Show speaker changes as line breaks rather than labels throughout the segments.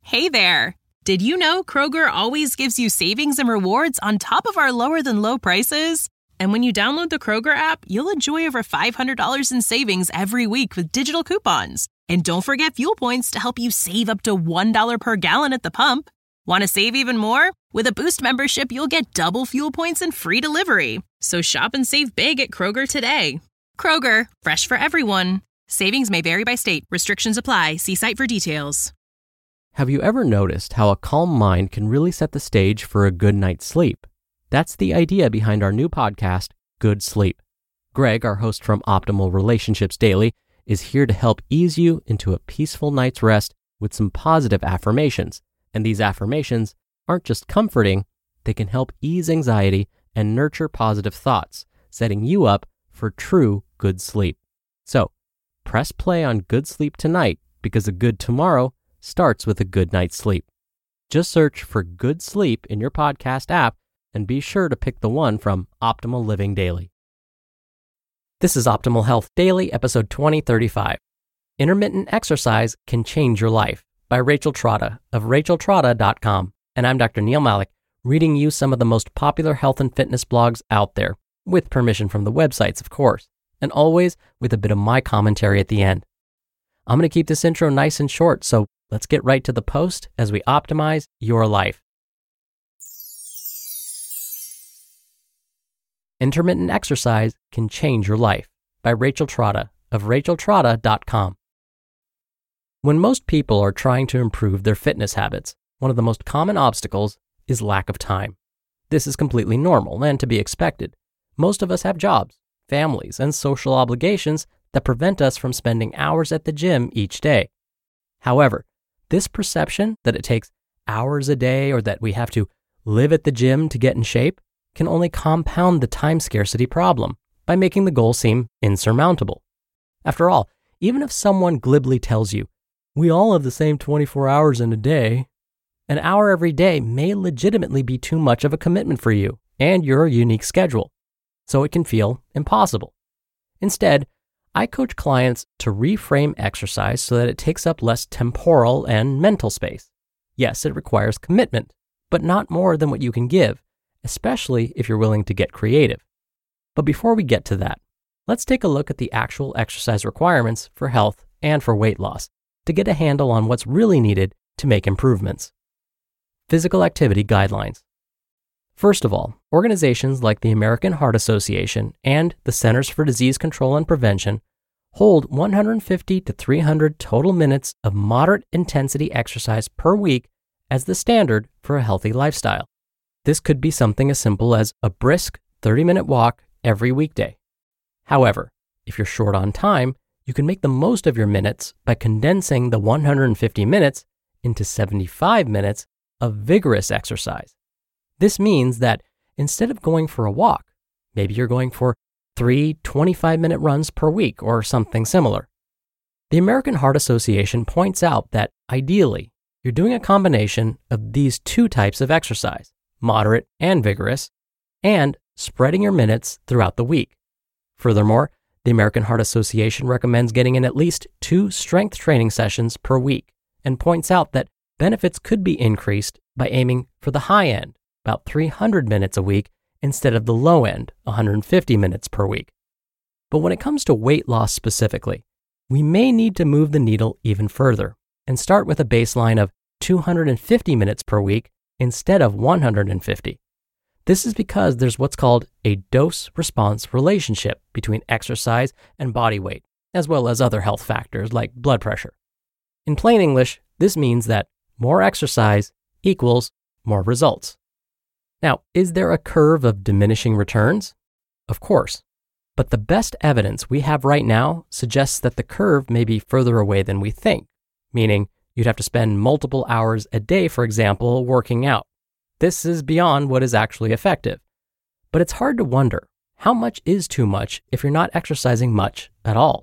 Hey there! Did you know Kroger always gives you savings and rewards on top of our lower-than-low prices? And when you download the Kroger app, you'll enjoy over $500 in savings every week with digital coupons. And don't forget fuel points to help you save up to $1 per gallon at the pump. Want to save even more? With a Boost membership, you'll get double fuel points and free delivery. So shop and save big at Kroger today. Kroger, fresh for everyone. Savings may vary by state. Restrictions apply. See site for details.
Have you ever noticed how a calm mind can really set the stage for a good night's sleep? That's the idea behind our new podcast, Good Sleep. Greg, our host from Optimal Relationships Daily, is here to help ease you into a peaceful night's rest with some positive affirmations. And these affirmations aren't just comforting, they can help ease anxiety and nurture positive thoughts, setting you up for true good sleep. So, press play on Good Sleep tonight because a good tomorrow starts with a good night's sleep. Just search for Good Sleep in your podcast app and be sure to pick the one from Optimal Living Daily. This is Optimal Health Daily, episode 2035. Intermittent Exercise Can Change Your Life by Rachel Trotta of racheltrotta.com. And I'm Dr. Neil Malik, reading you some of the most popular health and fitness blogs out there, with permission from the websites, of course, and always with a bit of my commentary at the end. I'm going to keep this intro nice and short, so let's get right to the post as we optimize your life. Intermittent Exercise Can Change Your Life by Rachel Trotta of racheltrotta.com. When most people are trying to improve their fitness habits, one of the most common obstacles is lack of time. This is completely normal and to be expected. Most of us have jobs, families, and social obligations that prevent us from spending hours at the gym each day. However, this perception that it takes hours a day or that we have to live at the gym to get in shape can only compound the time scarcity problem by making the goal seem insurmountable. After all, even if someone glibly tells you, we all have the same 24 hours in a day, an hour every day may legitimately be too much of a commitment for you and your unique schedule, so it can feel impossible. Instead, I coach clients to reframe exercise so that it takes up less temporal and mental space. Yes, it requires commitment, but not more than what you can give, especially if you're willing to get creative. But before we get to that, let's take a look at the actual exercise requirements for health and for weight loss to get a handle on what's really needed to make improvements. Physical activity guidelines. First of all, organizations like the American Heart Association and the Centers for Disease Control and Prevention hold 150 to 300 total minutes of moderate intensity exercise per week as the standard for a healthy lifestyle. This could be something as simple as a brisk 30-minute walk every weekday. However, if you're short on time, you can make the most of your minutes by condensing the 150 minutes into 75 minutes of vigorous exercise. This means that instead of going for a walk, maybe you're going for 3 25-minute runs per week or something similar. The American Heart Association points out that ideally, you're doing a combination of these two types of exercise, moderate and vigorous, and spreading your minutes throughout the week. Furthermore, the American Heart Association recommends getting in at least 2 strength training sessions per week and points out that benefits could be increased by aiming for the high end, about 300 minutes a week, instead of the low end, 150 minutes per week. But when it comes to weight loss specifically, we may need to move the needle even further and start with a baseline of 250 minutes per week instead of 150. This is because there's what's called a dose-response relationship between exercise and body weight, as well as other health factors like blood pressure. In plain English, this means that more exercise equals more results. Now, is there a curve of diminishing returns? Of course. But the best evidence we have right now suggests that the curve may be further away than we think, meaning you'd have to spend multiple hours a day, for example, working out. This is beyond what is actually effective. But it's hard to wonder, how much is too much if you're not exercising much at all?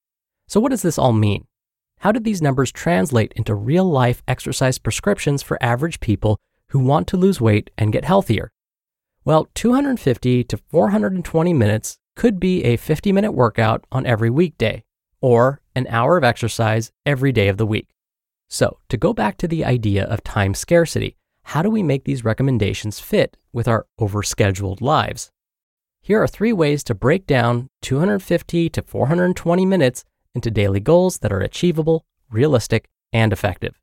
So what does this all mean? How do these numbers translate into real-life exercise prescriptions for average people who want to lose weight and get healthier? Well, 250 to 420 minutes could be a 50-minute workout on every weekday, or an hour of exercise every day of the week. So, to go back to the idea of time scarcity, how do we make these recommendations fit with our overscheduled lives? Here are 3 ways to break down 250 to 420 minutes into daily goals that are achievable, realistic, and effective.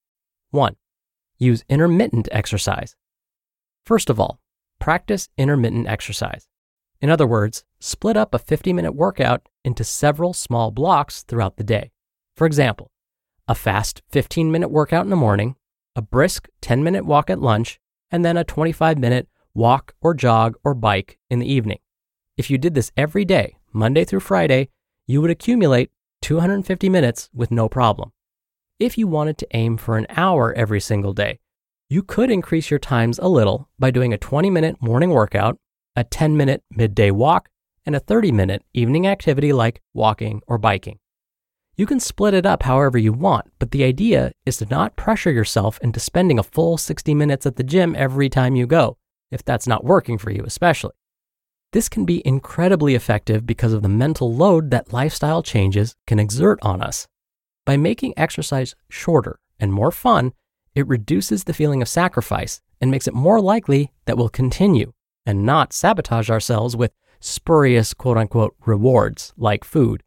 1. Use intermittent exercise. First of all, practice intermittent exercise. In other words, split up a 50-minute workout into several small blocks throughout the day. For example, a fast 15-minute workout in the morning, a brisk 10-minute walk at lunch, and then a 25-minute walk or jog or bike in the evening. If you did this every day, Monday through Friday, you would accumulate 250 minutes with no problem. If you wanted to aim for an hour every single day, you could increase your times a little by doing a 20-minute morning workout, a 10-minute midday walk, and a 30-minute evening activity like walking or biking. You can split it up however you want, but the idea is to not pressure yourself into spending a full 60 minutes at the gym every time you go, if that's not working for you especially. This can be incredibly effective because of the mental load that lifestyle changes can exert on us. By making exercise shorter and more fun, it reduces the feeling of sacrifice and makes it more likely that we'll continue and not sabotage ourselves with spurious quote-unquote rewards like food.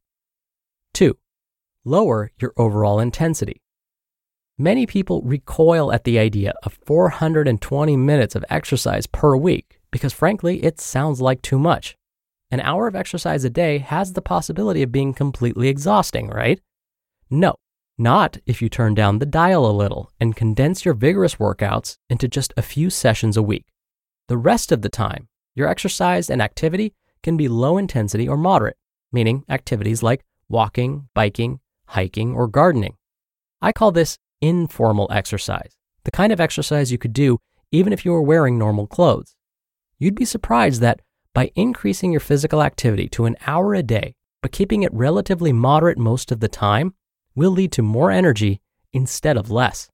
2. Lower your overall intensity. Many people recoil at the idea of 420 minutes of exercise per week because frankly, it sounds like too much. An hour of exercise a day has the possibility of being completely exhausting, right? No, not if you turn down the dial a little and condense your vigorous workouts into just a few sessions a week. The rest of the time, your exercise and activity can be low intensity or moderate, meaning activities like walking, biking, hiking, or gardening. I call this informal exercise, the kind of exercise you could do even if you were wearing normal clothes. You'd be surprised that by increasing your physical activity to an hour a day, but keeping it relatively moderate most of the time, will lead to more energy instead of less.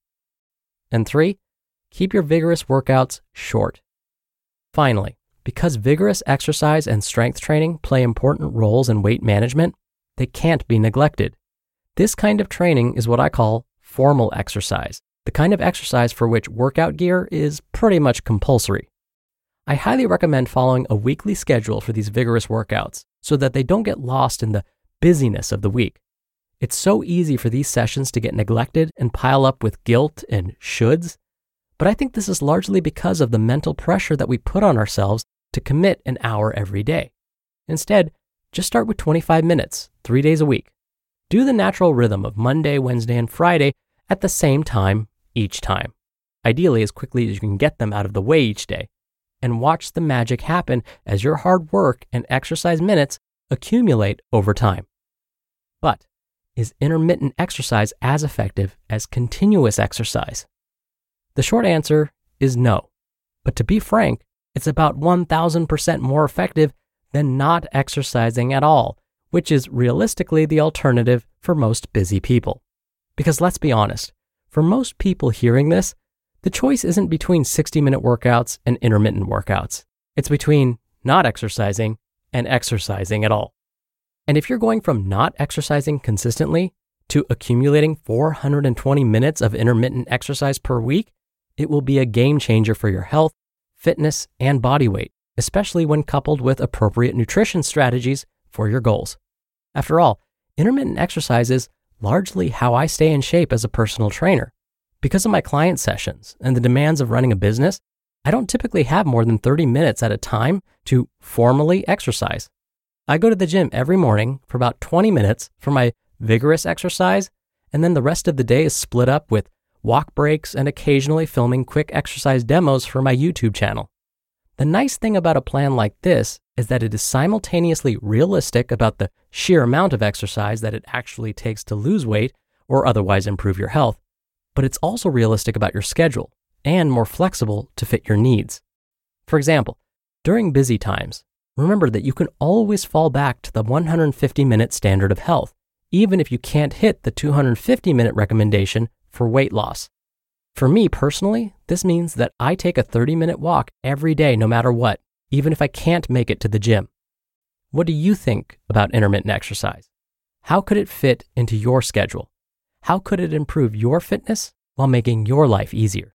And 3, keep your vigorous workouts short. Finally, because vigorous exercise and strength training play important roles in weight management, they can't be neglected. This kind of training is what I call formal exercise, the kind of exercise for which workout gear is pretty much compulsory. I highly recommend following a weekly schedule for these vigorous workouts so that they don't get lost in the busyness of the week. It's so easy for these sessions to get neglected and pile up with guilt and shoulds, but I think this is largely because of the mental pressure that we put on ourselves to commit an hour every day. Instead, just start with 25 minutes, 3 days a week. Do the natural rhythm of Monday, Wednesday, and Friday at the same time each time, ideally as quickly as you can get them out of the way each day, and watch the magic happen as your hard work and exercise minutes accumulate over time. But is intermittent exercise as effective as continuous exercise? The short answer is no. But to be frank, it's about 1,000% more effective than not exercising at all, which is realistically the alternative for most busy people. Because let's be honest, for most people hearing this, the choice isn't between 60-minute workouts and intermittent workouts. It's between not exercising and exercising at all. And if you're going from not exercising consistently to accumulating 420 minutes of intermittent exercise per week, it will be a game changer for your health, fitness, and body weight, especially when coupled with appropriate nutrition strategies for your goals. After all, intermittent exercise is largely how I stay in shape as a personal trainer. Because of my client sessions and the demands of running a business, I don't typically have more than 30 minutes at a time to formally exercise. I go to the gym every morning for about 20 minutes for my vigorous exercise, and then the rest of the day is split up with walk breaks and occasionally filming quick exercise demos for my YouTube channel. The nice thing about a plan like this is that it is simultaneously realistic about the sheer amount of exercise that it actually takes to lose weight or otherwise improve your health, but it's also realistic about your schedule and more flexible to fit your needs. For example, during busy times, remember that you can always fall back to the 150-minute standard of health, even if you can't hit the 250-minute recommendation for weight loss. For me personally, this means that I take a 30-minute walk every day no matter what, even if I can't make it to the gym. What do you think about intermittent exercise? How could it fit into your schedule? how could it improve your fitness while making your life easier?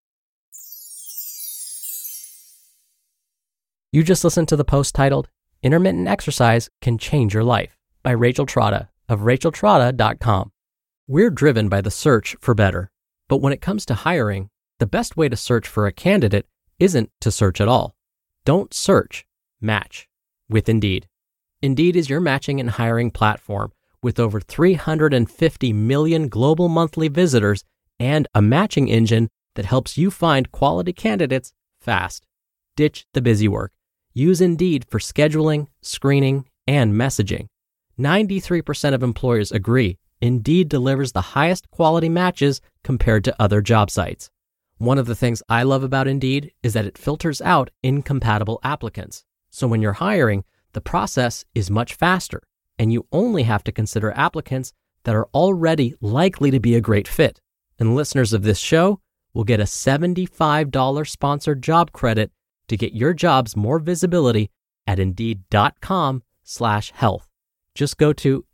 You just listened to the post titled, Intermittent Exercise Can Change Your Life by Rachel Trotta of racheltrotta.com. We're driven by the search for better, but when it comes to hiring, the best way to search for a candidate isn't to search at all. Don't search, match with Indeed. Indeed is your matching and hiring platform with over 350 million global monthly visitors and a matching engine that helps you find quality candidates fast. Ditch the busy work. Use Indeed for scheduling, screening, and messaging. 93% of employers agree Indeed delivers the highest quality matches compared to other job sites. One of the things I love about Indeed is that it filters out incompatible applicants. So when you're hiring, the process is much faster, and you only have to consider applicants that are already likely to be a great fit. And listeners of this show will get a $75 sponsored job credit to get your jobs more visibility at Indeed.com/health. Just go to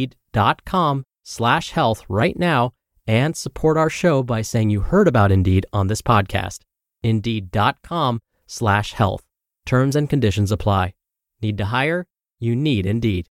Indeed.com/health right now and support our show by saying you heard about Indeed on this podcast. Indeed.com/health. Terms and conditions apply. Need to hire? You need Indeed.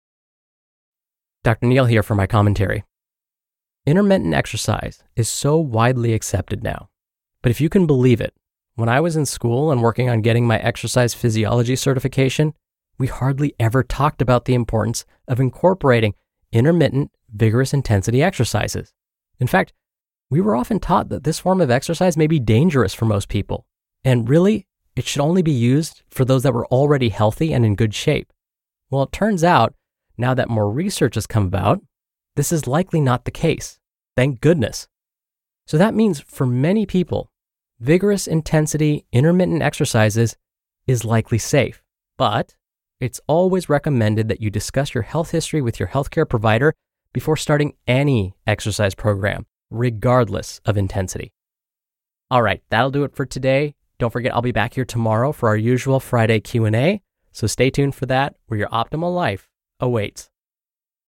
Dr. Neal here for my commentary. Intermittent exercise is so widely accepted now. But if you can believe it, when I was in school and working on getting my exercise physiology certification, we hardly ever talked about the importance of incorporating intermittent, vigorous intensity exercises. In fact, we were often taught that this form of exercise may be dangerous for most people, and really, it should only be used for those that were already healthy and in good shape. Well, it turns out, now that more research has come about, this is likely not the case. Thank goodness. So that means for many people, vigorous intensity intermittent exercises is likely safe, but it's always recommended that you discuss your health history with your healthcare provider before starting any exercise program, regardless of intensity. All right, that'll do it for today. Don't forget, I'll be back here tomorrow for our usual Friday Q&A, so stay tuned for that, where your optimal life awaits.